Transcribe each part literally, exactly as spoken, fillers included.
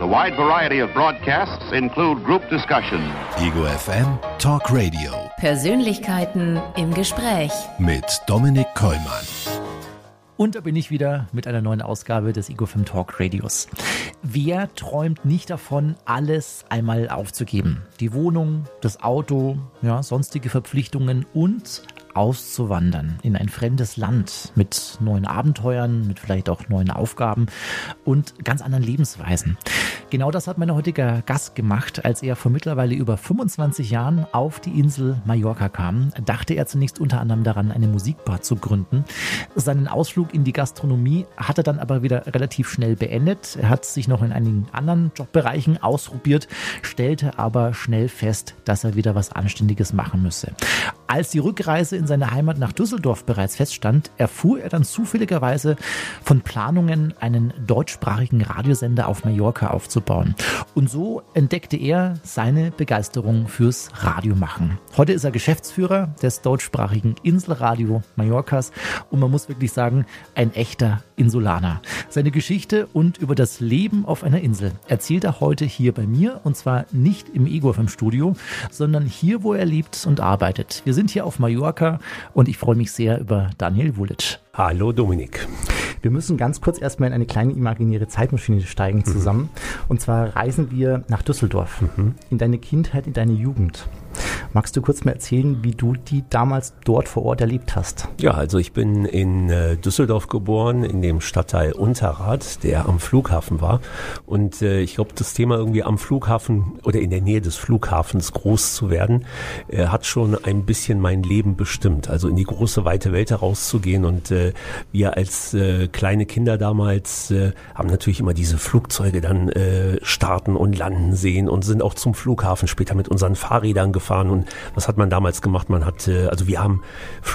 The wide variety of broadcasts include group discussion. Ego F M Talk Radio. Persönlichkeiten im Gespräch. Mit Dominik Kollmann. Und da bin ich wieder mit einer neuen Ausgabe des Ego F M Talk Radios. Wer träumt nicht davon, alles einmal aufzugeben? Die Wohnung, das Auto, ja, sonstige Verpflichtungen und auszuwandern in ein fremdes Land mit neuen Abenteuern, mit vielleicht auch neuen Aufgaben und ganz anderen Lebensweisen. Genau das hat mein heutiger Gast gemacht, als er vor mittlerweile über fünfundzwanzig Jahren auf die Insel Mallorca kam. Dachte er zunächst unter anderem daran, eine Musikbar zu gründen. Seinen Ausflug in die Gastronomie hat er dann aber wieder relativ schnell beendet. Er hat sich noch in einigen anderen Jobbereichen ausprobiert, stellte aber schnell fest, dass er wieder was Anständiges machen müsse. Als die Rückreise in seine Heimat nach Düsseldorf bereits feststand, erfuhr er dann zufälligerweise von Planungen, einen deutschsprachigen Radiosender auf Mallorca aufzubauen. Und so entdeckte er seine Begeisterung fürs Radiomachen. Heute ist er Geschäftsführer des deutschsprachigen Inselradio Mallorcas und man muss wirklich sagen, ein echter Insulaner. Seine Geschichte und über das Leben auf einer Insel erzählt er heute hier bei mir, und zwar nicht im Ego F M Studio, sondern hier, wo er lebt und arbeitet. Wir sind hier auf Mallorca und ich freue mich sehr über Daniel Vulic. Hallo Dominik. Wir müssen ganz kurz erstmal in eine kleine imaginäre Zeitmaschine steigen zusammen. Mhm. Und zwar reisen wir nach Düsseldorf, mhm. in deine Kindheit, in deine Jugend. Magst du kurz mal erzählen, wie du die damals dort vor Ort erlebt hast? Ja, also ich bin in äh, Düsseldorf geboren, in dem Stadtteil Unterrad, der am Flughafen war. Und äh, ich glaube, das Thema irgendwie am Flughafen oder in der Nähe des Flughafens groß zu werden, äh, hat schon ein bisschen mein Leben bestimmt. Also in die große, weite Welt herauszugehen. Und äh, wir als äh, kleine Kinder damals äh, haben natürlich immer diese Flugzeuge dann äh, starten und landen sehen und sind auch zum Flughafen später mit unseren Fahrrädern gefahren. Und was hat man damals gemacht? Man hat, also wir haben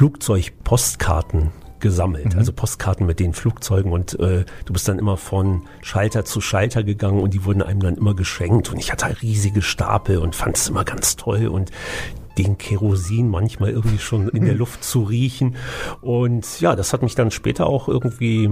Flugzeugpostkarten gesammelt, mhm. also Postkarten mit den Flugzeugen, und äh, du bist dann immer von Schalter zu Schalter gegangen und die wurden einem dann immer geschenkt und ich hatte halt riesige Stapel und fand es immer ganz toll und den Kerosin manchmal irgendwie schon in der Luft zu riechen, und ja, das hat mich dann später auch irgendwie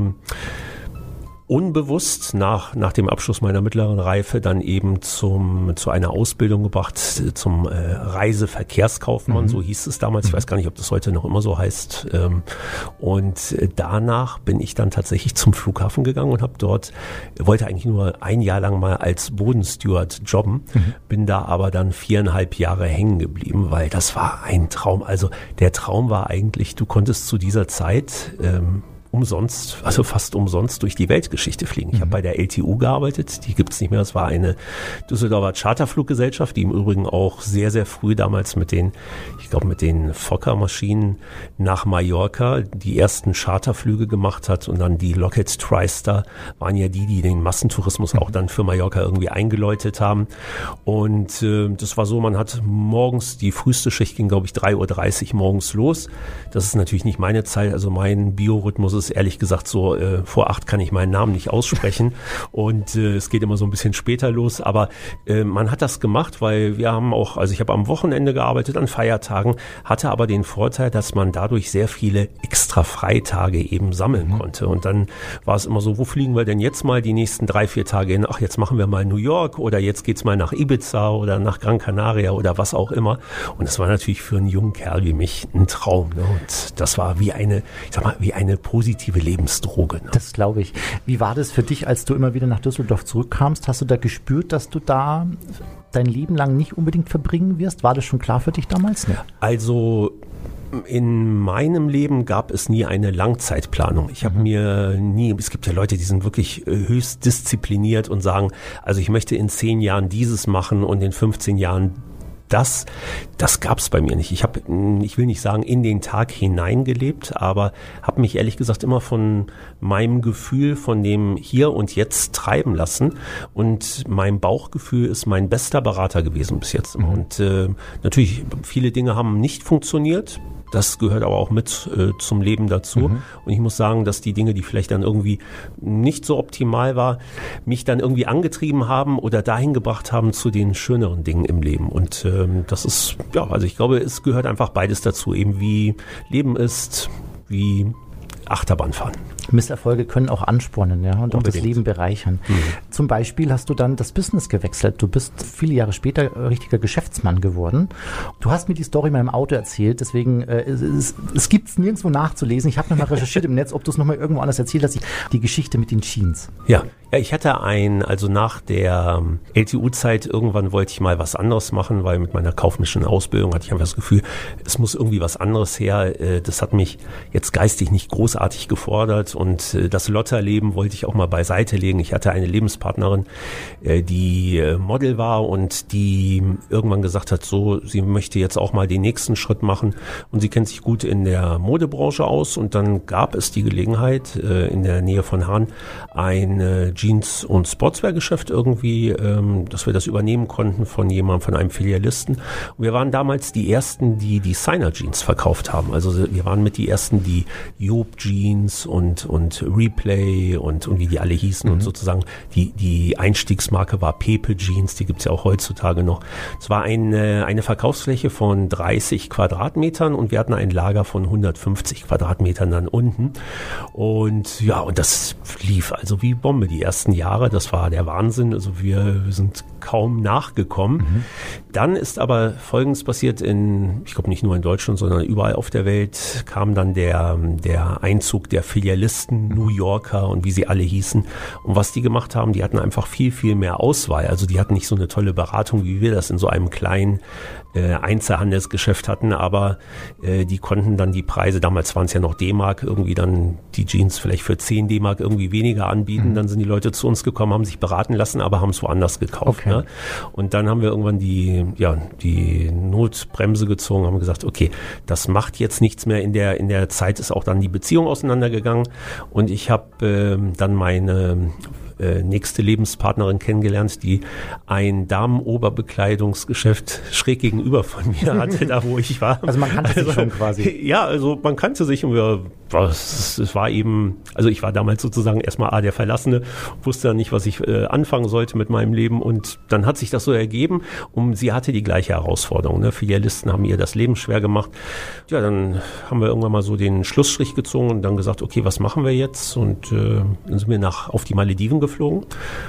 unbewusst nach nach dem Abschluss meiner mittleren Reife dann eben zum zu einer Ausbildung gebracht, zum äh, Reiseverkehrskaufmann, mhm. so hieß es damals. Ich weiß gar nicht, ob das heute noch immer so heißt. Ähm, und danach bin ich dann tatsächlich zum Flughafen gegangen und habe dort, wollte eigentlich nur ein Jahr lang mal als Bodensteward jobben, mhm. bin da aber dann viereinhalb Jahre hängen geblieben, weil das war ein Traum. Also der Traum war eigentlich, du konntest zu dieser Zeit ähm, umsonst, also fast umsonst durch die Weltgeschichte fliegen. Ich mhm. habe bei der L T U gearbeitet, die gibt's nicht mehr. Das war eine Düsseldorfer Charterfluggesellschaft, die im Übrigen auch sehr, sehr früh damals mit den, ich glaube mit den Fokker-Maschinen nach Mallorca die ersten Charterflüge gemacht hat, und dann die Lockheed TriStar waren ja die, die den Massentourismus mhm. auch dann für Mallorca irgendwie eingeläutet haben. Und äh, das war so, man hat morgens, die früheste Schicht ging, glaube ich, drei Uhr dreißig morgens los. Das ist natürlich nicht meine Zeit, also mein Biorhythmus ist ehrlich gesagt so, äh, vor acht kann ich meinen Namen nicht aussprechen und äh, es geht immer so ein bisschen später los, aber äh, man hat das gemacht, weil wir haben auch, also ich habe am Wochenende gearbeitet, an Feiertagen, hatte aber den Vorteil, dass man dadurch sehr viele extra Freitage eben sammeln mhm. konnte, und dann war es immer so, wo fliegen wir denn jetzt mal die nächsten drei, vier Tage hin? Ach, jetzt machen wir mal New York oder jetzt geht's mal nach Ibiza oder nach Gran Canaria oder was auch immer, und das war natürlich für einen jungen Kerl wie mich ein Traum, ne? Und das war wie eine, ich sag mal, wie eine positive Lebensdroge. Ne? Das glaube ich. Wie war das für dich, als du immer wieder nach Düsseldorf zurückkamst? Hast du da gespürt, dass du da dein Leben lang nicht unbedingt verbringen wirst? War das schon klar für dich damals? Ne? Also in meinem Leben gab es nie eine Langzeitplanung. Ich habe mhm. mir nie, es gibt ja Leute, die sind wirklich höchst diszipliniert und sagen, also ich möchte in zehn Jahren dieses machen und in fünfzehn Jahren Das, das gab's bei mir nicht. Ich habe, ich will nicht sagen, in den Tag hineingelebt, aber habe mich ehrlich gesagt immer von meinem Gefühl, von dem Hier und Jetzt treiben lassen. Und mein Bauchgefühl ist mein bester Berater gewesen bis jetzt. Mhm. Und äh, natürlich, viele Dinge haben nicht funktioniert. Das gehört aber auch mit äh, zum Leben dazu. Mhm. Und ich muss sagen, dass die Dinge, die vielleicht dann irgendwie nicht so optimal war, mich dann irgendwie angetrieben haben oder dahin gebracht haben zu den schöneren Dingen im Leben. Und ähm, das ist, ja, also ich glaube, es gehört einfach beides dazu. Eben wie Leben ist, wie Achterbahnfahren. Misserfolge können auch anspornen, ja, und Unbedingt. auch das Leben bereichern. Mhm. Zum Beispiel hast du dann das Business gewechselt. Du bist viele Jahre später richtiger Geschäftsmann geworden. Du hast mir die Story mal im Auto erzählt, deswegen äh, es, es, es gibt es nirgendwo nachzulesen. Ich habe nochmal recherchiert im Netz, ob du es nochmal irgendwo anders erzählt hast, die Geschichte mit den Jeans. Ja. Ja, ich hatte ein, also nach der L T U-Zeit, irgendwann wollte ich mal was anderes machen, weil mit meiner kaufmännischen Ausbildung hatte ich einfach das Gefühl, es muss irgendwie was anderes her. Das hat mich jetzt geistig nicht großartig gefordert und das Lotterleben wollte ich auch mal beiseite legen. Ich hatte eine Lebenspartnerin, die Model war und die irgendwann gesagt hat, so, sie möchte jetzt auch mal den nächsten Schritt machen und sie kennt sich gut in der Modebranche aus und dann gab es die Gelegenheit, in der Nähe von Hahn eine Jeans- und Sportswear-Geschäft irgendwie, ähm, dass wir das übernehmen konnten von jemandem, von einem Filialisten. Und wir waren damals die Ersten, die Designer-Jeans verkauft haben. Also wir waren mit die Ersten, die Job-Jeans und, und Replay und, und wie die alle hießen. Mhm. Und sozusagen die, die Einstiegsmarke war Pepe Jeans, die gibt's ja auch heutzutage noch. Es war eine, eine Verkaufsfläche von dreißig Quadratmetern und wir hatten ein Lager von hundertfünfzig Quadratmetern dann unten. Und ja, und das lief also wie Bombe die ersten Jahre, das war der Wahnsinn, also wir, wir sind kaum nachgekommen. Mhm. Dann ist aber Folgendes passiert in, ich glaube nicht nur in Deutschland, sondern überall auf der Welt kam dann der, der Einzug der Filialisten, New Yorker und wie sie alle hießen. Und was die gemacht haben, die hatten einfach viel, viel mehr Auswahl. Also die hatten nicht so eine tolle Beratung, wie wir das in so einem kleinen äh, Einzelhandelsgeschäft hatten, aber äh, die konnten dann die Preise, damals waren es ja noch D-Mark, irgendwie dann die Jeans vielleicht für zehn D-Mark irgendwie weniger anbieten. Mhm. Dann sind die Leute zu uns gekommen, haben sich beraten lassen, aber haben es woanders gekauft. Okay. Ne? Und dann haben wir irgendwann die, ja, die Notbremse gezogen, haben gesagt, okay, das macht jetzt nichts mehr. In der, in der Zeit ist auch dann die Beziehung auseinandergegangen und ich habe äh, dann meine äh, nächste Lebenspartnerin kennengelernt, die ein Damenoberbekleidungsgeschäft schräg gegenüber von mir hatte, da wo ich war. Also man kannte also, sich schon quasi. Ja, also man kannte sich und wir, was, es war eben, also ich war damals sozusagen erstmal A, der Verlassene, wusste dann nicht, was ich äh, anfangen sollte mit meinem Leben und dann hat sich das so ergeben und sie hatte die gleiche Herausforderung. Ne? Filialisten haben ihr das Leben schwer gemacht. Ja, dann haben wir irgendwann mal so den Schlussstrich gezogen und dann gesagt, okay, was machen wir jetzt? Und äh, dann sind wir nach auf die Malediven geflogen,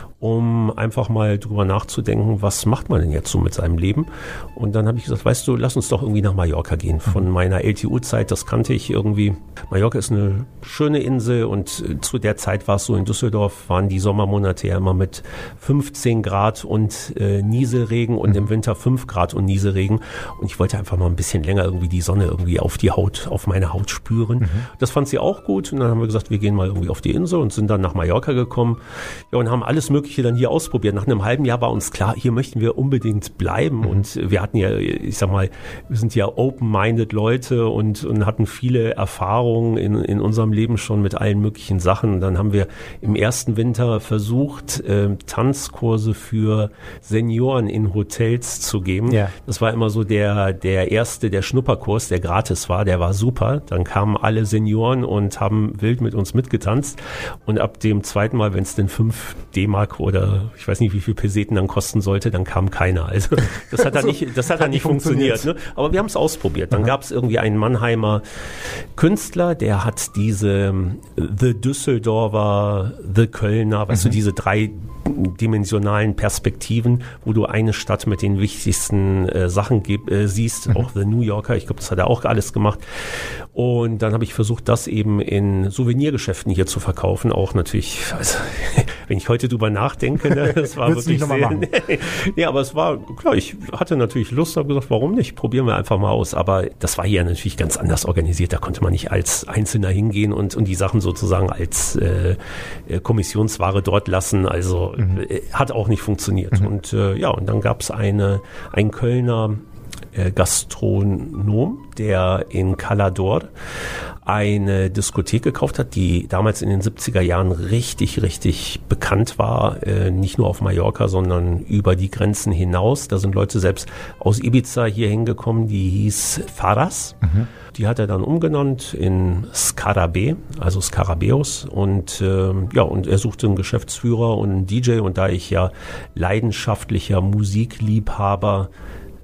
um einfach mal drüber nachzudenken, was macht man denn jetzt so mit seinem Leben? Und dann habe ich gesagt, weißt du, lass uns doch irgendwie nach Mallorca gehen. Von meiner L T U-Zeit, das kannte ich irgendwie. Mallorca ist eine schöne Insel und zu der Zeit war es so, in Düsseldorf waren die Sommermonate ja immer mit fünfzehn Grad und äh, Nieselregen und im Winter fünf Grad und Nieselregen. Und ich wollte einfach mal ein bisschen länger irgendwie die Sonne irgendwie auf die Haut, auf meine Haut spüren. Mhm. Das fand sie auch gut und dann haben wir gesagt, wir gehen mal irgendwie auf die Insel und sind dann nach Mallorca gekommen. Ja, und haben alles Mögliche dann hier ausprobiert. Nach einem halben Jahr war uns klar, hier möchten wir unbedingt bleiben. Mhm. Und wir hatten ja, ich sag mal, wir sind ja open-minded Leute und, und hatten viele Erfahrungen in, in unserem Leben schon mit allen möglichen Sachen. Und dann haben wir im ersten Winter versucht, äh, Tanzkurse für Senioren in Hotels zu geben. Ja. Das war immer so der, der erste, der Schnupperkurs, der gratis war, der war super. Dann kamen alle Senioren und haben wild mit uns mitgetanzt. Und ab dem zweiten Mal, wenn es denn fünf D-Mark oder ich weiß nicht, wie viel Peseten dann kosten sollte, dann kam keiner. Also das hat dann nicht, das hat dann nicht funktioniert. Ne? Aber wir haben es ausprobiert. Dann gab es irgendwie einen Mannheimer Künstler, der hat diese The Düsseldorfer, The Kölner, weißt mhm. du, diese drei dimensionalen Perspektiven, wo du eine Stadt mit den wichtigsten äh, Sachen geb, äh, siehst, mhm. auch The New Yorker, ich glaube, das hat er auch alles gemacht. Und dann habe ich versucht, das eben in Souvenirgeschäften hier zu verkaufen, auch natürlich, also, wenn ich heute drüber nachdenke, ne, das war wirklich sehr, nee, nee, aber es war, klar, ich hatte natürlich Lust, habe gesagt, warum nicht, probieren wir einfach mal aus, aber das war hier natürlich ganz anders organisiert, da konnte man nicht als Einzelner hingehen und, und die Sachen sozusagen als äh, Kommissionsware dort lassen, also mhm. äh, hat auch nicht funktioniert. Mhm. Und äh, ja, und dann gab es eine, ein Kölner äh, Gastronom, der in Calador eine Diskothek gekauft hat, die damals in den siebziger Jahren richtig, richtig bekannt war, äh, nicht nur auf Mallorca, sondern über die Grenzen hinaus. Da sind Leute selbst aus Ibiza hier hingekommen, die hieß Faras. Mhm. Die hat er dann umgenannt in Scarabee, also Scarabeus. Und äh, ja, und er suchte einen Geschäftsführer und einen D J. Und da ich ja leidenschaftlicher Musikliebhaber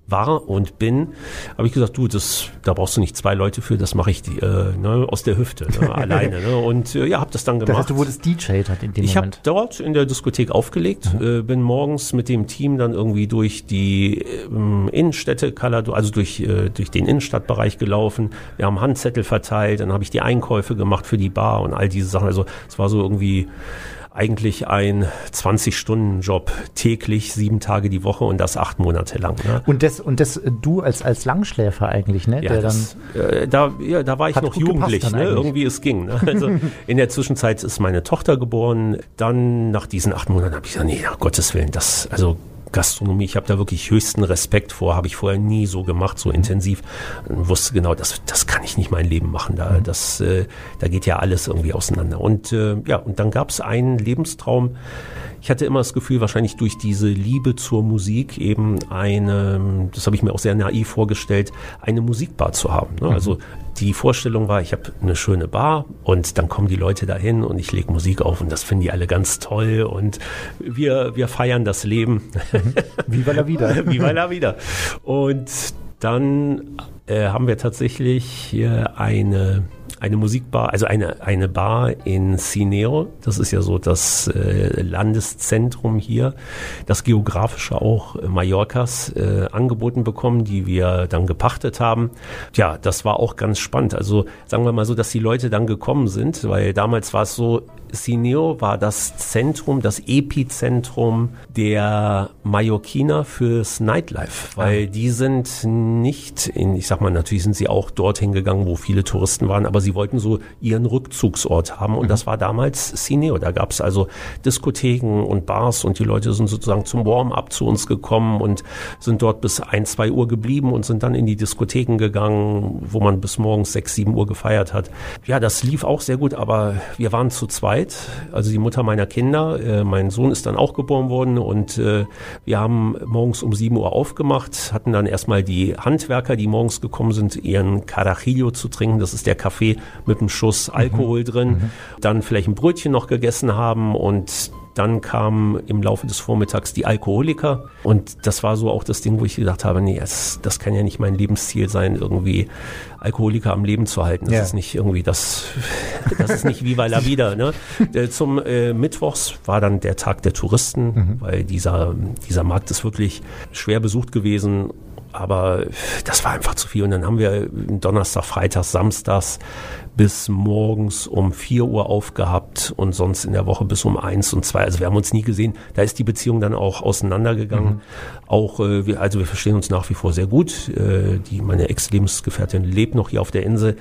war und bin, habe ich gesagt, du, das, da brauchst du nicht zwei Leute für, das mache ich die, äh, ne, aus der Hüfte, ne, alleine. Ne, und äh, ja, habe das dann gemacht. Das heißt, du wurdest D J hat in dem ich Moment. Ich habe dort in der Diskothek aufgelegt, mhm. äh, bin morgens mit dem Team dann irgendwie durch die ähm, Innenstädte, also durch, äh, durch den Innenstadtbereich gelaufen. Wir haben Handzettel verteilt, dann habe ich die Einkäufe gemacht für die Bar und all diese Sachen. Also es war so irgendwie eigentlich ein zwanzig-Stunden-Job täglich, sieben Tage die Woche und das acht Monate lang. Ne? Und das und das du als als Langschläfer eigentlich, ne? Ja, der das, dann, äh, da, ja, da war ich noch jugendlich, ne? Irgendwie es ging. Ne? Also in der Zwischenzeit ist meine Tochter geboren. Dann nach diesen acht Monaten habe ich gesagt, nee, um Gottes Willen, das also Gastronomie, ich habe da wirklich höchsten Respekt vor, habe ich vorher nie so gemacht, so intensiv. Und wusste genau, das, das kann ich nicht mein Leben machen. Da, das, äh, da geht ja alles irgendwie auseinander. Und äh, ja, und dann gab es einen Lebenstraum. Ich hatte immer das Gefühl, wahrscheinlich durch diese Liebe zur Musik eben eine, das habe ich mir auch sehr naiv vorgestellt, eine Musikbar zu haben. Ne? Mhm. Also die Vorstellung war, ich habe eine schöne Bar und dann kommen die Leute dahin und ich lege Musik auf und das finden die alle ganz toll und wir, wir feiern das Leben. Viva la vida. Viva la vida. Und dann äh, haben wir tatsächlich hier eine eine Musikbar, also eine, eine Bar in Sineo, das ist ja so das äh, Landeszentrum hier, das geografische auch äh, Mallorcas äh, angeboten bekommen, die wir dann gepachtet haben. Ja, das war auch ganz spannend. Also sagen wir mal so, dass die Leute dann gekommen sind, weil damals war es so, Sineo war das Zentrum, das Epizentrum der Mallorquiner fürs Nightlife, weil die sind nicht in, ich sag mal, natürlich sind sie auch dorthin gegangen, wo viele Touristen waren, aber sie wollten so ihren Rückzugsort haben und das war damals Sineo. Da gab es also Diskotheken und Bars und die Leute sind sozusagen zum Warm-up zu uns gekommen und sind dort bis ein, zwei Uhr geblieben und sind dann in die Diskotheken gegangen, wo man bis morgens sechs, sieben Uhr gefeiert hat. Ja, das lief auch sehr gut, aber wir waren zu zweit. Also die Mutter meiner Kinder, äh, mein Sohn ist dann auch geboren worden und äh, wir haben morgens um sieben Uhr aufgemacht, hatten dann erstmal die Handwerker, die morgens gekommen sind, ihren Carajillo zu trinken, das ist der Kaffee mit einem Schuss Alkohol mhm. drin, mhm. dann vielleicht ein Brötchen noch gegessen haben und dann kamen im Laufe des Vormittags die Alkoholiker und das war so auch das Ding, wo ich gedacht habe, nee, das, das kann ja nicht mein Lebensziel sein, irgendwie Alkoholiker am Leben zu halten. Das ja. ist nicht irgendwie das, das ist nicht Viva la vida. Ne? Zum äh, Mittwochs war dann der Tag der Touristen, mhm. weil dieser, dieser Markt ist wirklich schwer besucht gewesen. Aber das war einfach zu viel. Und dann haben wir Donnerstag, Freitag, Samstags bis morgens um vier Uhr aufgehabt und sonst in der Woche bis um eins und zwei. Also wir haben uns nie gesehen. Da ist die Beziehung dann auch auseinandergegangen. Mhm. Auch, äh, wir, also wir verstehen uns nach wie vor sehr gut. Äh, die, meine Ex-Lebensgefährtin lebt noch hier auf der Insel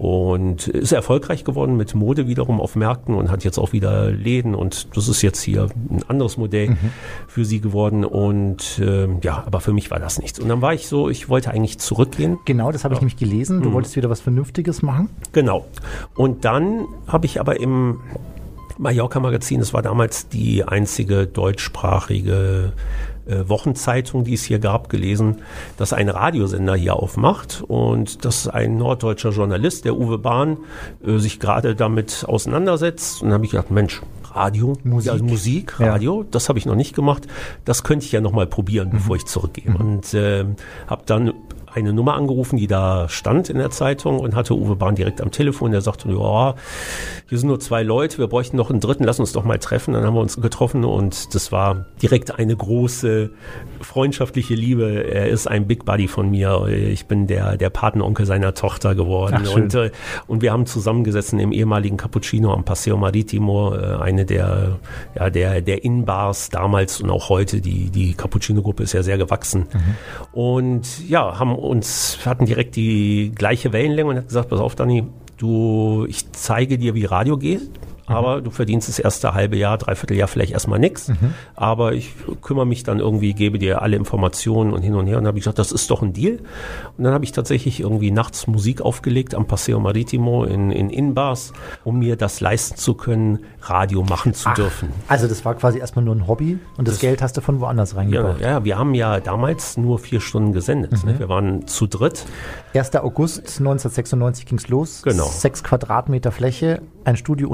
und ist erfolgreich geworden mit Mode wiederum auf Märkten und hat jetzt auch wieder Läden. Und das ist jetzt hier ein anderes Modell mhm. für sie geworden. Und äh, ja, aber für mich war das nichts. Und dann war ich so, ich wollte eigentlich zurückgehen. Genau, das habe ich ja. nämlich gelesen. Du mhm. wolltest wieder was Vernünftiges machen. Genau. Und dann habe ich aber im Mallorca-Magazin, das war damals die einzige deutschsprachige äh, Wochenzeitung, die es hier gab, gelesen, dass ein Radiosender hier aufmacht und dass ein norddeutscher Journalist, der Uwe Bahn, äh, sich gerade damit auseinandersetzt. Und dann habe ich gedacht, Mensch, Radio, Musik, also Musik Radio, ja. das habe ich noch nicht gemacht. Das könnte ich ja noch mal probieren, bevor mhm. ich zurückgehe. Mhm. Und äh, habe dann eine Nummer angerufen, die da stand in der Zeitung und hatte Uwe Bahn direkt am Telefon. Der sagte, ja, hier sind nur zwei Leute, wir bräuchten noch einen dritten, lass uns doch mal treffen. Dann haben wir uns getroffen und das war direkt eine große freundschaftliche Liebe. Er ist ein Big Buddy von mir. Ich bin der, der Patenonkel seiner Tochter geworden. Ach, und, äh, und wir haben zusammengesessen im ehemaligen Cappuccino am Paseo Maritimo, äh, eine der, ja, der, der Innenbars damals und auch heute. Die, die Cappuccino-Gruppe ist ja sehr gewachsen. Mhm. Und ja, haben uns, hatten direkt die gleiche Wellenlänge und hat gesagt, pass auf, Dani, du, ich zeige dir, wie Radio geht. Aber du verdienst das erste halbe Jahr, dreiviertel Jahr vielleicht erstmal nichts. Mhm. Aber ich kümmere mich dann irgendwie, gebe dir alle Informationen und hin und her. Und dann habe ich gesagt, das ist doch ein Deal. Und dann habe ich tatsächlich irgendwie nachts Musik aufgelegt am Paseo Maritimo in, in Innenbars, um mir das leisten zu können, Radio machen zu Ach, dürfen. Also das war quasi erstmal nur ein Hobby und das, das Geld hast du von woanders reingebracht. Ja, ja, wir haben ja damals nur vier Stunden gesendet. Mhm. Ne? Wir waren zu dritt. erster August neunzehnhundertsechsundneunzig ging's los. Genau. Sechs Quadratmeter Fläche, ein Studio ohne Fenster.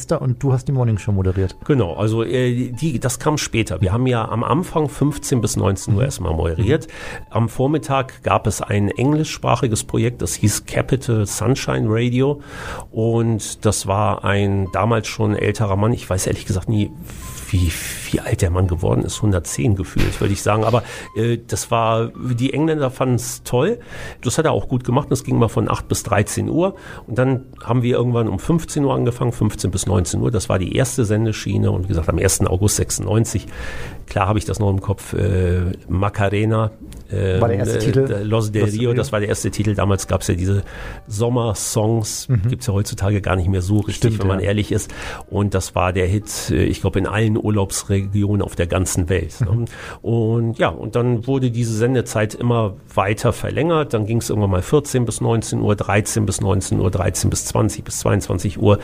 Fenster und du hast die Morningshow moderiert. Genau, also äh, die, das kam später. Wir haben ja am Anfang fünfzehn bis neunzehn Uhr erstmal moderiert. Am Vormittag gab es ein englischsprachiges Projekt, das hieß Capital Sunshine Radio und das war ein damals schon älterer Mann, ich weiß ehrlich gesagt nie, wie, wie alt der Mann geworden ist, hundertzehn gefühlt, würde ich sagen. Aber äh, das war, die Engländer fanden es toll. Das hat er auch gut gemacht. Das ging mal von acht bis dreizehn Uhr. Und dann haben wir irgendwann um fünfzehn Uhr angefangen, fünfzehn bis neunzehn Uhr. Das war die erste Sendeschiene. Und wie gesagt, am ersten August sechsundneunzig, klar habe ich das noch im Kopf, äh, Macarena. Äh, war der erste äh, Titel? Los del Rio, das war der erste Titel. Damals gab es ja diese Sommersongs. Mhm. Gibt es ja heutzutage gar nicht mehr so richtig, Stimmt, wenn man ja. ehrlich ist. Und das war der Hit, ich glaube, in allen Urlaubsregionen auf der ganzen Welt. Mhm. Und ja, und dann wurde diese Sendezeit immer weiter verlängert. Dann ging es irgendwann mal vierzehn bis neunzehn Uhr, dreizehn bis neunzehn Uhr, dreizehn bis zwanzig bis zweiundzwanzig Uhr.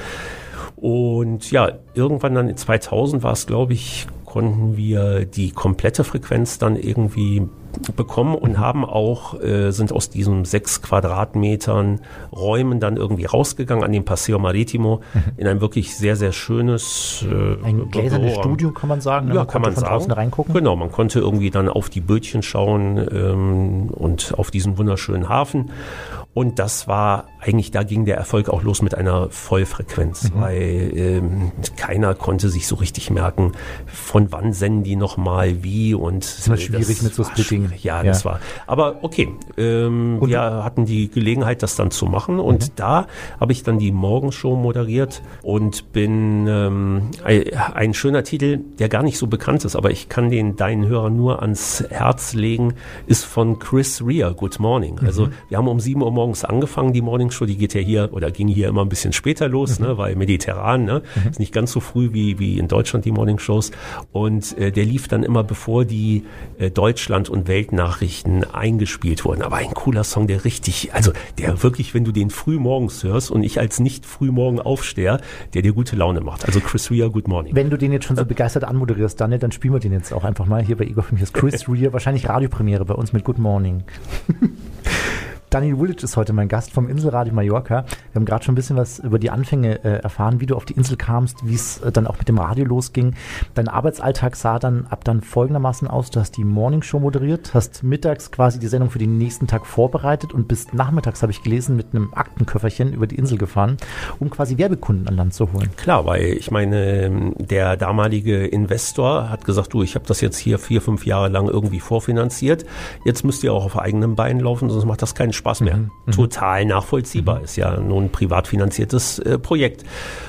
Und ja, irgendwann dann in zweitausend war es, glaube ich, konnten wir die komplette Frequenz dann irgendwie bekommen und haben auch, äh, sind aus diesen sechs Quadratmetern Räumen dann irgendwie rausgegangen an dem Paseo Maritimo mhm. in ein wirklich sehr, sehr schönes äh, Ein gläsernes Studio, kann man sagen. Ne? Ja, man kann man von sagen. Draußen reingucken. Genau, man konnte irgendwie dann auf die Bötchen schauen ähm, und auf diesen wunderschönen Hafen. Und das war eigentlich, da ging der Erfolg auch los mit einer Vollfrequenz, mhm. weil ähm, keiner konnte sich so richtig merken, von wann senden die nochmal wie. Und das ist immer schwierig das mit so Splitting. Ja, ja, das war. Aber okay, ähm, wir hatten die Gelegenheit, das dann zu machen. Und mhm. da habe ich dann die Morgenshow moderiert und bin ähm, ein, ein schöner Titel, der gar nicht so bekannt ist, aber ich kann den deinen Hörern nur ans Herz legen, ist von Chris Rea, Good Morning. Mhm. Also wir haben um sieben Uhr morgens angefangen, die Morningshow, die geht ja hier oder ging hier immer ein bisschen später los, mhm. ne, weil mediterran, ne, mhm. ist nicht ganz so früh wie, wie in Deutschland die Morningshows. Und äh, der lief dann immer, bevor die äh, Deutschland- und Weltnachrichten eingespielt wurden. Aber ein cooler Song, der richtig, also der wirklich, wenn du den früh morgens hörst und ich als nicht frühmorgen Aufsteher, der dir gute Laune macht. Also Chris Rea, Good Morning. Wenn du den jetzt schon so begeistert anmoderierst, Daniel, dann spielen wir den jetzt auch einfach mal hier bei Igor für mich. Das Chris Rea, wahrscheinlich Radiopremiere bei uns mit Good Morning. Daniel Vulic ist heute mein Gast vom Inselradio Mallorca. Wir haben gerade schon ein bisschen was über die Anfänge äh, erfahren, wie du auf die Insel kamst, wie es äh, dann auch mit dem Radio losging. Dein Arbeitsalltag sah dann ab dann folgendermaßen aus. Du hast die Morningshow moderiert, hast mittags quasi die Sendung für den nächsten Tag vorbereitet und bist nachmittags, habe ich gelesen, mit einem Aktenköfferchen über die Insel gefahren, um quasi Werbekunden an Land zu holen. Klar, weil ich meine, der damalige Investor hat gesagt, du, ich habe das jetzt hier vier, fünf Jahre lang irgendwie vorfinanziert. Jetzt müsst ihr auch auf eigenen Beinen laufen, sonst macht das keinen Spaß mehr. Mhm. Total nachvollziehbar. Mhm. Ist ja nun ein privat finanziertes äh, Projekt.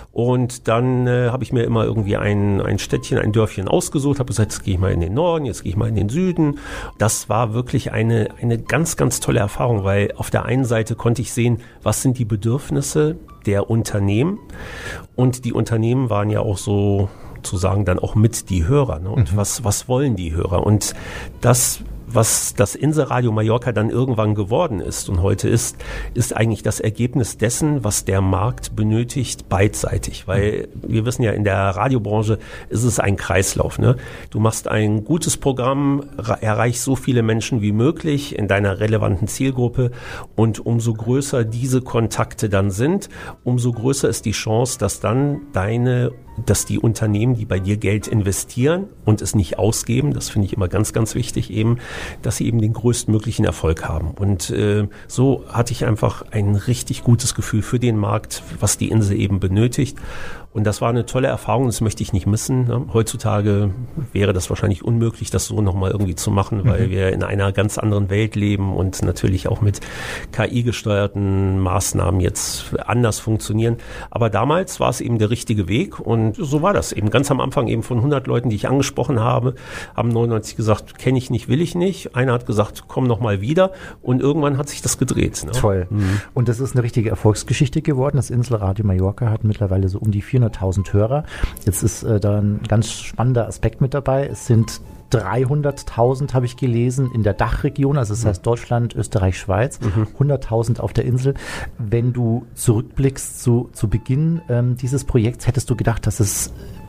Und dann äh, habe ich mir immer irgendwie ein, ein Städtchen, ein Dörfchen ausgesucht, habe gesagt, jetzt gehe ich mal in den Norden, jetzt gehe ich mal in den Süden. Das war wirklich eine, eine ganz, ganz tolle Erfahrung, weil auf der einen Seite konnte ich sehen, was sind die Bedürfnisse der Unternehmen. Und die Unternehmen waren ja auch so, zu sagen, dann auch mit die Hörer. Ne? Und mhm. was, was wollen die Hörer? Und das, was das Inselradio Mallorca dann irgendwann geworden ist und heute ist, ist eigentlich das Ergebnis dessen, was der Markt benötigt, beidseitig. Weil wir wissen ja, in der Radiobranche ist es ein Kreislauf. Ne? Du machst ein gutes Programm, erreichst so viele Menschen wie möglich in deiner relevanten Zielgruppe und umso größer diese Kontakte dann sind, umso größer ist die Chance, dass dann deine dass die Unternehmen, die bei dir Geld investieren und es nicht ausgeben, das finde ich immer ganz, ganz wichtig eben, dass sie eben den größtmöglichen Erfolg haben. Und äh, so hatte ich einfach ein richtig gutes Gefühl für den Markt, was die Insel eben benötigt. Und das war eine tolle Erfahrung, das möchte ich nicht missen. Ne? Heutzutage wäre das wahrscheinlich unmöglich, das so nochmal irgendwie zu machen, weil mhm. wir in einer ganz anderen Welt leben und natürlich auch mit K I-gesteuerten Maßnahmen jetzt anders funktionieren. Aber damals war es eben der richtige Weg und so war das eben. Ganz am Anfang eben von hundert Leuten, die ich angesprochen habe, haben neunundneunzig gesagt, kenne ich nicht, will ich nicht. Einer hat gesagt, komm nochmal wieder und irgendwann hat sich das gedreht. Ne? Toll. Mhm. Und das ist eine richtige Erfolgsgeschichte geworden. Das Inselradio Mallorca hat mittlerweile so um die vierhunderttausend Hörer. Jetzt ist äh, da ein ganz spannender Aspekt mit dabei. Es sind dreihunderttausend, habe ich gelesen, in der Dachregion, also das heißt Deutschland, Österreich, Schweiz, mhm. hunderttausend auf der Insel. Wenn du zurückblickst zu, zu Beginn ähm, dieses Projekts, hättest du gedacht, dass es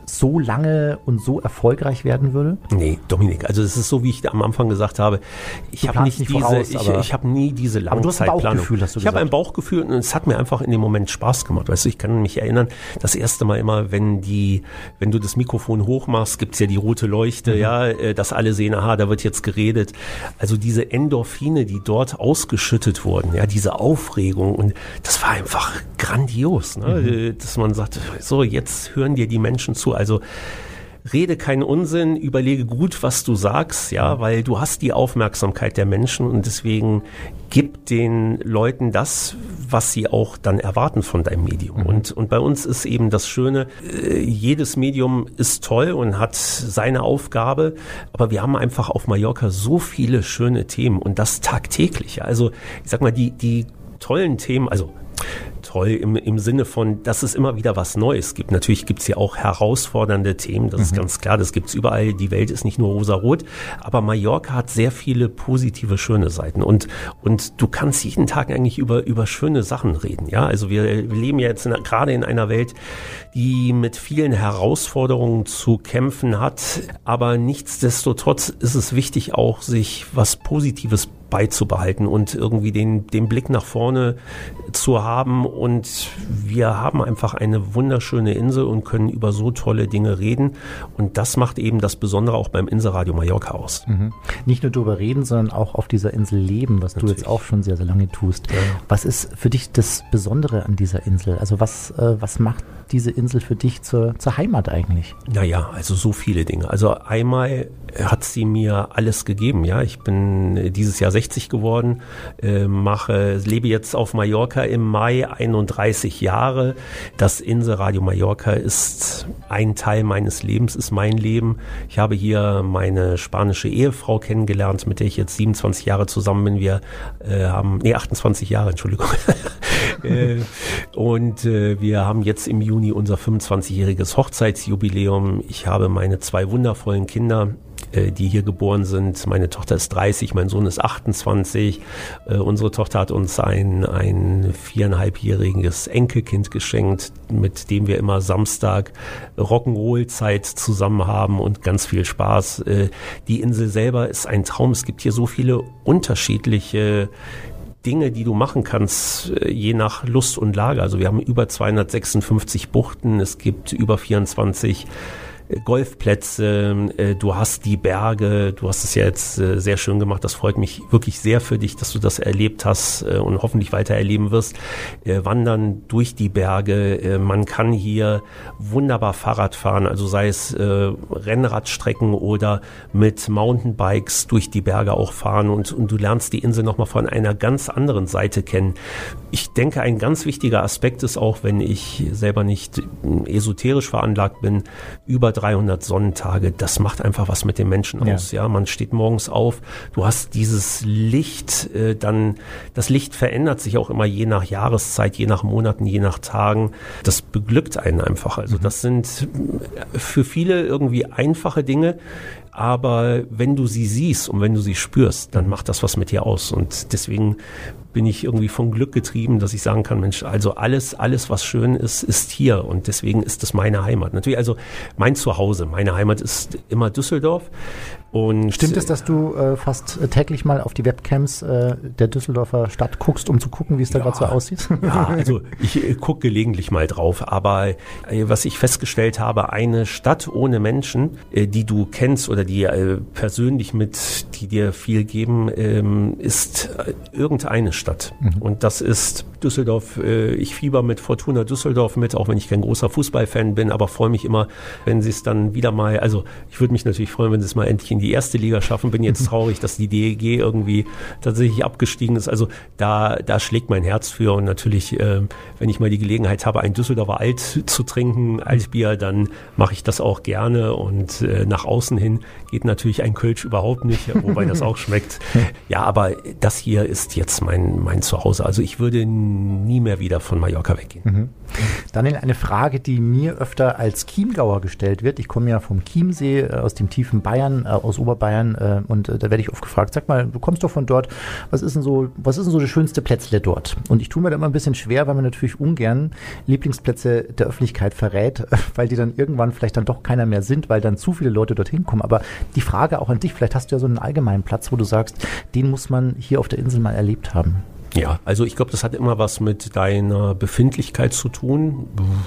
so lange und so erfolgreich werden würde? Nee, Dominik, also es ist so, wie ich am Anfang gesagt habe, ich habe nicht, nicht diese, voraus, ich, ich habe nie diese Langzeitplanung. Aber du hast ein Bauchgefühl, hast du gesagt. Ich habe ein Bauchgefühl und es hat mir einfach in dem Moment Spaß gemacht. Weißt du, ich kann mich erinnern, das erste Mal immer, wenn die, wenn du das Mikrofon hochmachst, gibt's ja die rote Leuchte, mhm. ja, dass alle sehen, aha, da wird jetzt geredet. Also diese Endorphine, die dort ausgeschüttet wurden, ja, diese Aufregung, und das war einfach grandios, ne? Mhm. Dass man sagt, so, jetzt hören dir die Menschen zu. Also rede keinen Unsinn, überlege gut, was du sagst, ja, weil du hast die Aufmerksamkeit der Menschen und deswegen gib den Leuten das, was sie auch dann erwarten von deinem Medium. Mhm. Und, und bei uns ist eben das Schöne, äh, jedes Medium ist toll und hat seine Aufgabe, aber wir haben einfach auf Mallorca so viele schöne Themen und das tagtäglich. Also ich sag mal, die, die tollen Themen, also toll im, im Sinne von, dass es immer wieder was Neues gibt. Natürlich gibt es ja auch herausfordernde Themen, das mhm. ist ganz klar, das gibt es überall. Die Welt ist nicht nur rosarot, aber Mallorca hat sehr viele positive, schöne Seiten und, und du kannst jeden Tag eigentlich über, über schöne Sachen reden. Ja, also wir, wir leben ja jetzt in, gerade in einer Welt, die mit vielen Herausforderungen zu kämpfen hat, aber nichtsdestotrotz ist es wichtig auch, sich was Positives beizubehalten und irgendwie den, den Blick nach vorne zu haben. Und wir haben einfach eine wunderschöne Insel und können über so tolle Dinge reden. Und das macht eben das Besondere auch beim Inselradio Mallorca aus. Mhm. Nicht nur darüber reden, sondern auch auf dieser Insel leben, was Natürlich. Du jetzt auch schon sehr, sehr lange tust. Ja. Was ist für dich das Besondere an dieser Insel? Also was, äh, was macht diese Insel für dich zur, zur Heimat eigentlich? Naja, also so viele Dinge. Also einmal hat sie mir alles gegeben. Ja, ich bin dieses Jahr sechzig geworden, äh, mache, lebe jetzt auf Mallorca im Mai, einunddreißig Jahre. Das Inselradio Mallorca ist ein Teil meines Lebens, ist mein Leben. Ich habe hier meine spanische Ehefrau kennengelernt, mit der ich jetzt siebenundzwanzig Jahre zusammen bin. Wir äh, haben, nee, achtundzwanzig Jahre, Entschuldigung. äh, und äh, wir haben jetzt im Juni unser fünfundzwanzigjähriges Hochzeitsjubiläum. Ich habe meine zwei wundervollen Kinder, die hier geboren sind. Meine Tochter ist dreißig, mein Sohn ist achtundzwanzig. Äh, unsere Tochter hat uns ein, ein viereinhalbjähriges Enkelkind geschenkt, mit dem wir immer Samstag Rock'n'Roll-Zeit zusammen haben und ganz viel Spaß. Äh, die Insel selber ist ein Traum. Es gibt hier so viele unterschiedliche Dinge, die du machen kannst, je nach Lust und Lage. Also wir haben über zweihundertsechsundfünfzig Buchten, es gibt über vierundzwanzig Golfplätze, du hast die Berge, du hast es ja jetzt sehr schön gemacht, das freut mich wirklich sehr für dich, dass du das erlebt hast und hoffentlich weiter erleben wirst. Wandern durch die Berge, man kann hier wunderbar Fahrrad fahren, also sei es Rennradstrecken oder mit Mountainbikes durch die Berge auch fahren und, und du lernst die Insel nochmal von einer ganz anderen Seite kennen. Ich denke, ein ganz wichtiger Aspekt ist auch, wenn ich selber nicht esoterisch veranlagt bin, über dreihundert Sonnentage, das macht einfach was mit den Menschen aus. Ja, ja? Man steht morgens auf, du hast dieses Licht, äh, dann das Licht verändert sich auch immer je nach Jahreszeit, je nach Monaten, je nach Tagen. Das beglückt einen einfach. Also mhm. das sind für viele irgendwie einfache Dinge, aber wenn du sie siehst und wenn du sie spürst, dann macht das was mit dir aus. Und deswegen bin ich irgendwie von Glück getrieben, dass ich sagen kann, Mensch, also alles, alles, was schön ist, ist hier. Und deswegen ist das meine Heimat. Natürlich, also mein Zuhause, meine Heimat ist immer Düsseldorf. Und stimmt es, dass du äh, fast täglich mal auf die Webcams äh, der Düsseldorfer Stadt guckst, um zu gucken, wie es da ja, gerade so aussieht? Ja, also ich äh, gucke gelegentlich mal drauf, aber äh, was ich festgestellt habe, eine Stadt ohne Menschen, äh, die du kennst oder die äh, persönlich mit, die dir viel geben, ähm, ist äh, irgendeine Stadt. Mhm. Und das ist Düsseldorf. Äh, ich fieber mit Fortuna Düsseldorf mit, auch wenn ich kein großer Fußballfan bin, aber freue mich immer, wenn sie es dann wieder mal, also ich würde mich natürlich freuen, wenn sie es mal endlich in die erste Liga schaffen. Bin jetzt traurig, dass die D E G irgendwie tatsächlich abgestiegen ist. Also da, da schlägt mein Herz für und natürlich, äh, wenn ich mal die Gelegenheit habe, ein Düsseldorfer Alt zu trinken, Altbier, dann mache ich das auch gerne und äh, nach außen hin geht natürlich ein Kölsch überhaupt nicht, wobei das auch schmeckt. Ja, aber das hier ist jetzt mein, mein Zuhause. Also ich würde nie mehr wieder von Mallorca weggehen. Mhm. Daniel, eine Frage, die mir öfter als Chiemgauer gestellt wird. Ich komme ja vom Chiemsee, äh, aus dem tiefen Bayern, äh, aus Oberbayern, äh, und äh, da werde ich oft gefragt, sag mal, du kommst doch von dort, was ist denn so, was ist denn so das schönste Plätzle dort? Und ich tue mir da immer ein bisschen schwer, weil man natürlich ungern Lieblingsplätze der Öffentlichkeit verrät, weil die dann irgendwann vielleicht dann doch keiner mehr sind, weil dann zu viele Leute dorthin kommen. Aber die Frage auch an dich, vielleicht hast du ja so einen allgemeinen Platz, wo du sagst, den muss man hier auf der Insel mal erlebt haben. Ja, also ich glaube, das hat immer was mit deiner Befindlichkeit zu tun,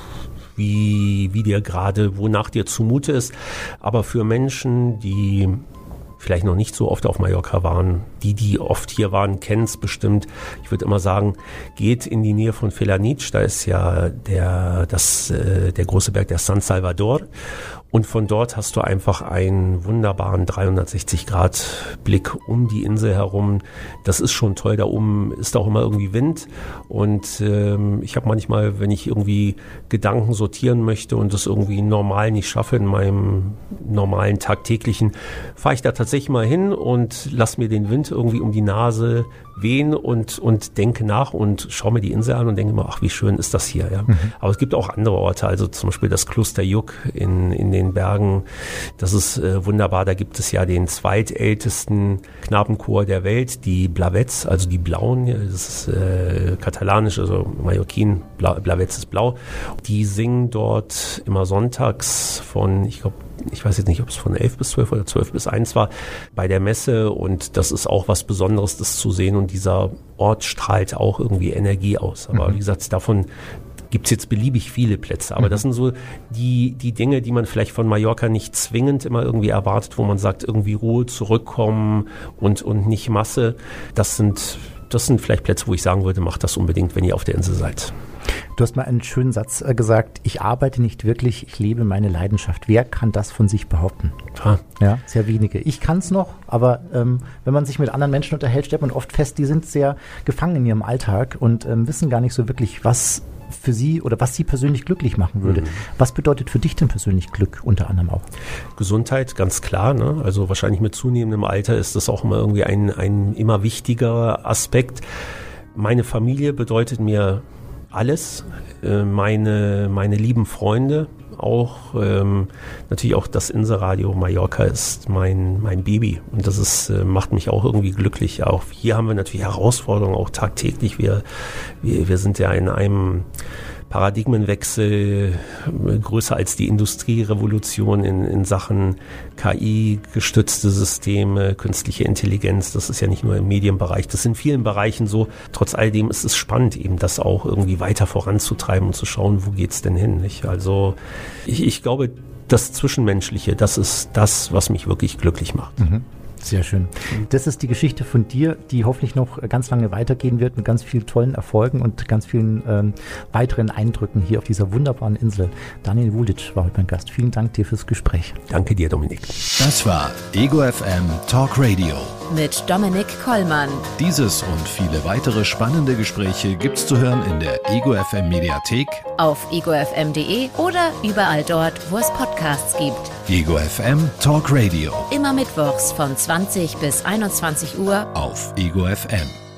wie, wie dir gerade, wonach dir zumute ist. Aber für Menschen, die vielleicht noch nicht so oft auf Mallorca waren, die, die oft hier waren, kennen es bestimmt. Ich würde immer sagen, geht in die Nähe von Felanitx, da ist ja der, das, äh, der große Berg, der San Salvador. Und von dort hast du einfach einen wunderbaren dreihundertsechzig Grad Blick um die Insel herum. Das ist schon toll. Da oben ist auch immer irgendwie Wind. Und ähm, ich habe manchmal, wenn ich irgendwie Gedanken sortieren möchte und das irgendwie normal nicht schaffe in meinem normalen tagtäglichen, fahre ich da tatsächlich mal hin und lass mir den Wind irgendwie um die Nase wehen und, und denke nach und schaue mir die Insel an und denke mir, ach, wie schön ist das hier. Ja? Mhm. Aber es gibt auch andere Orte, also zum Beispiel das Kloster Yuc in, in den Bergen. Das ist äh, wunderbar. Da gibt es ja den zweitältesten Knabenchor der Welt, die Blavets, also die Blauen. Das ist äh, katalanisch, also Mallorquin, Bla, Blavets ist blau. Die singen dort immer sonntags von, ich glaube, ich weiß jetzt nicht, ob es von elf bis zwölf oder zwölf bis eins war, bei der Messe, und das ist auch was Besonderes, das zu sehen, und dieser Ort strahlt auch irgendwie Energie aus. Aber mhm. wie gesagt, davon gibt es jetzt beliebig viele Plätze. Aber mhm. das sind so die, die Dinge, die man vielleicht von Mallorca nicht zwingend immer irgendwie erwartet, wo man sagt, irgendwie Ruhe, zurückkommen und, und nicht Masse. Das sind, das sind vielleicht Plätze, wo ich sagen würde, macht das unbedingt, wenn ihr auf der Insel seid. Du hast mal einen schönen Satz äh, gesagt, ich arbeite nicht wirklich, ich lebe meine Leidenschaft. Wer kann das von sich behaupten? Ah. Ja, sehr wenige. Ich kann es noch, aber ähm, wenn man sich mit anderen Menschen unterhält, stellt man oft fest, die sind sehr gefangen in ihrem Alltag und ähm, wissen gar nicht so wirklich, was für sie oder was sie persönlich glücklich machen würde. Mhm. Was bedeutet für dich denn persönlich Glück unter anderem auch? Gesundheit, ganz klar. Ne? Also wahrscheinlich mit zunehmendem Alter ist das auch immer irgendwie ein, ein immer wichtigerer Aspekt. Meine Familie bedeutet mir alles, meine, meine lieben Freunde, auch ähm, natürlich auch das Inselradio Mallorca ist mein, mein Baby, und das ist, äh, macht mich auch irgendwie glücklich. Auch hier haben wir natürlich Herausforderungen, auch tagtäglich. Wir, wir, wir sind ja in einem Paradigmenwechsel größer als die Industrierevolution in, in Sachen K I-gestützte Systeme, künstliche Intelligenz. Das ist ja nicht nur im Medienbereich, das ist in vielen Bereichen so. Trotz alledem ist es spannend, eben das auch irgendwie weiter voranzutreiben und zu schauen, wo geht's denn hin, nicht? Also ich, ich glaube, das Zwischenmenschliche, das ist das, was mich wirklich glücklich macht. Mhm. Sehr schön. Das ist die Geschichte von dir, die hoffentlich noch ganz lange weitergehen wird mit ganz vielen tollen Erfolgen und ganz vielen ähm, weiteren Eindrücken hier auf dieser wunderbaren Insel. Daniel Vulic war heute mein Gast. Vielen Dank dir fürs Gespräch. Danke dir, Dominik. Das war Ego F M Talk Radio mit Dominik Kollmann. Dieses und viele weitere spannende Gespräche gibt's zu hören in der Ego F M Mediathek, auf ego f m punkt de oder überall dort, wo es Podcasts gibt. Ego F M Talk Radio. Immer mittwochs von zwanzig bis einundzwanzig Uhr auf Ego F M.